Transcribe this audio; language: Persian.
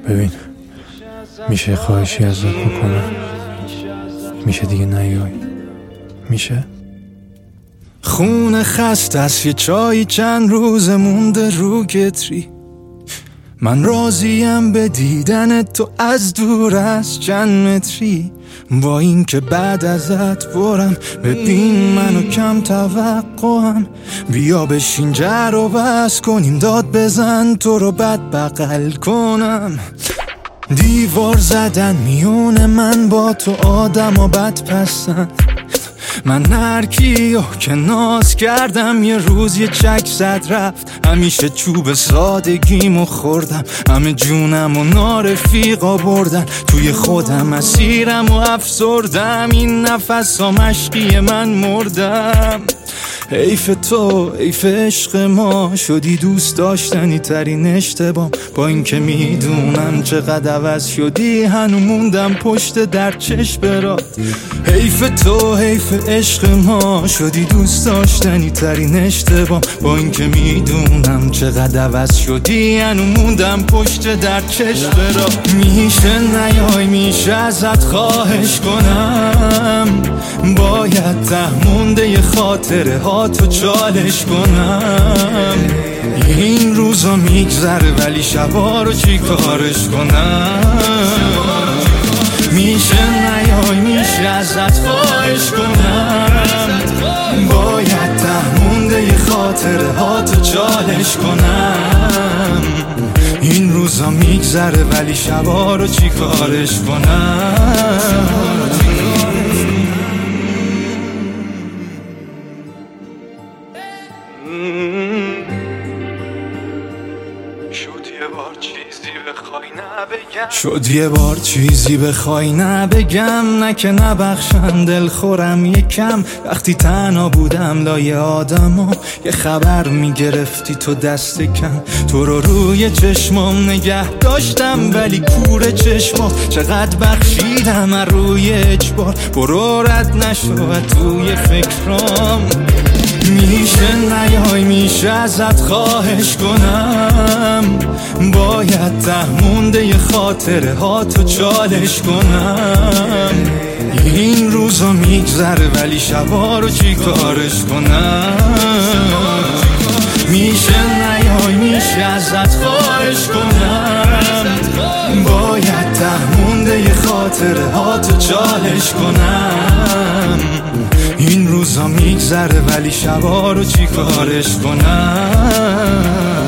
ببین، میشه خواهشی ازت بکنم؟ میشه دیگه نیای؟ میشه؟ خونه خسته است، یه چای چند روز مونده رو کتری. من راضیم به دیدن تو از دور از چند متری. با این که بعد ازت برم، ببین منو کم توقعم. بیا بشین جر و بس کنیم، داد بزن تو رو بد بغل کنم. دیوار زدن میون من با تو، آدم و بد پسند. من هرکیو که ناز کردم یه روز یه چک زد رفت. همیشه چوب سادگیمو خوردم، همه جونم و نارفیقا بردن. توی خودم اسیرم و افسردم، این نفس ها مشقی من مردم. حیف تو، حیف عشق ما، شدی دوست داشتنی ترین اشتباه. با اینکه میدونم چقدر عوض شدی، هنو موندم پشت در چشم برات. حیف تو، حیف عشق ما، شدی دوست داشتنی ترین اشتباه. با اینکه میدونم چقدر عوض شدی، هنو موندم پشت در چشم برات. میشه نیای، میشه ازت خواهش کنم، باید ته مونده خاطره ها تو چالش کنم. این روزا میگذره ولی شبا رو چی کارش کنم. میشه نیای، میشه ازت خواهش کنم، باید ته مونده خاطره ها تو چالش کنم. این روزا میگذره ولی شبا رو چی کارش کنم. شد یه بار چیزی بخوای نبگم، نه که نبخشن دلخورم یکم. وقتی تنها بودم لای آدما، یه خبر میگرفتی تو دست کم. تو رو روی چشمام نگه داشتم ولی کور چشما. چقدر بخشیدم از روی اجبار، برو رد نشو توی فکرام. میشه نیای، میشه ازت خواهش کنم، باید ته مونده خاطره ها تو چالش کنم. این روزا میگذره ولی شبا رو چی کارش کنم. میشه نیای، میشه ازت خواهش کنم، باید ته مونده خاطره ها تو چالش کنم. این روزا میگذره ولی شبا رو چی کارش کنم.